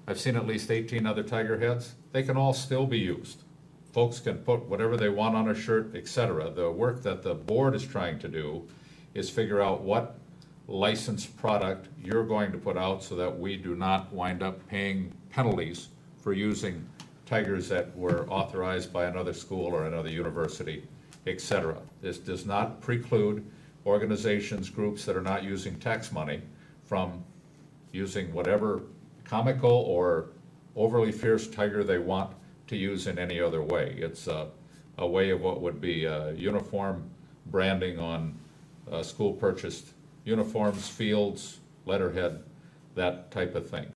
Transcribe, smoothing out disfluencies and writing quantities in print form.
I've seen at least 18 other Tiger heads. They can all still be used. Folks can put whatever they want on a shirt, etc. The work that the board is trying to do is figure out what licensed product you're going to put out so that we do not wind up paying penalties for using Tigers that were authorized by another school or another university, etc. This does not preclude organizations, groups that are not using tax money from using whatever comical or overly fierce Tiger they want to use in any other way. It's a way of what would be uniform branding on school purchased uniforms, fields, letterhead, that type of thing.